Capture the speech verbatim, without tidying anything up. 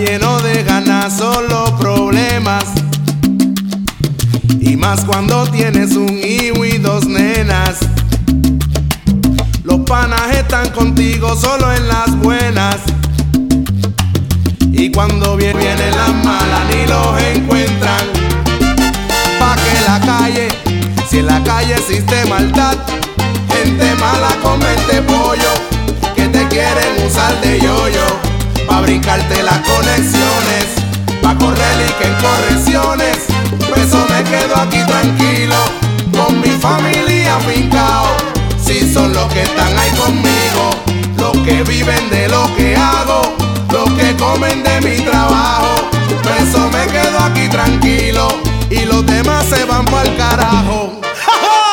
lleno de ganas, solo problemas. Y más cuando tienes un hijo y dos nenas. Los panas están contigo solo en las buenas. Y cuando vienen, vienen las malas ni los encuentran. Pa' que la calle, si en la calle existe maldad, gente mala come este pollo, que te quieren usar de yoyo, pa' brincarte las conexiones, pa' correr y que en correcciones. Por eso me quedo aquí tranquilo, con mi familia fincao. Si son los que están ahí conmigo, los que viven de lo que hago, los que comen de mi trabajo. Por eso me quedo aquí tranquilo y los demás se van pa'l carajo.